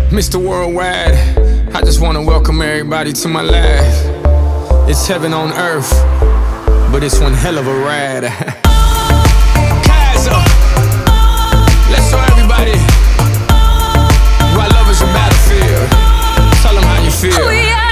Mr. Worldwide, I just want to welcome everybody to my life. It's heaven on earth, but it's one hell of a ride. Kaiser, let's show everybody why love is a battlefield. Tell them how you feel.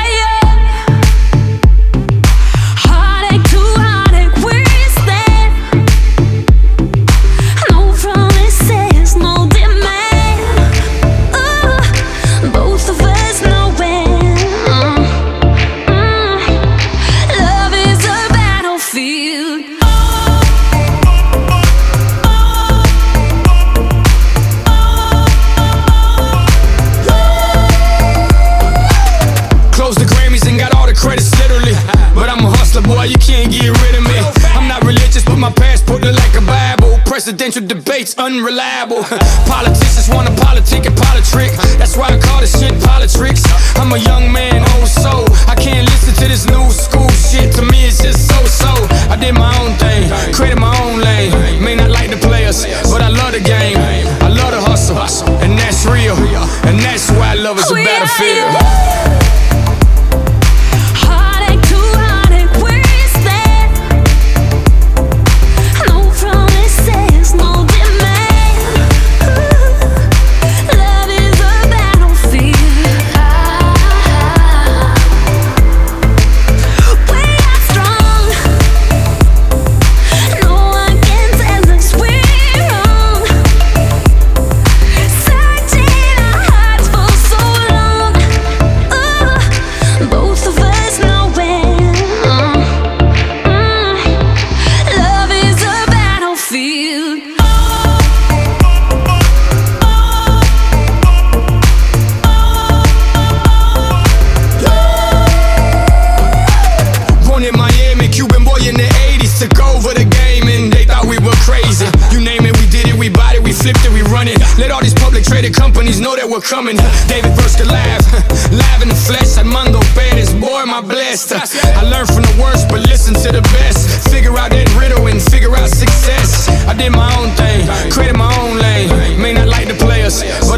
Boy, you can't get rid of me. I'm not religious, but my passport look like a Bible. Presidential debates unreliable. Politicians wanna politic and politrick. That's why I call this shit politics. I'm a young man, old soul. I can't listen to this new school shit. To me it's just so. I did my own thing, created my own lane. May not like the players, but I love the game. I love the hustle, and that's real. And that's why love is a battlefield. Let all these public traded companies know that we're coming. David vs. Goliath, live in the flesh. Armando Perez, boy, am I blessed. I learned from the worst, but listen to the best. Figure out that riddle and figure out success. I did my own thing, created my own lane. May not like the players, but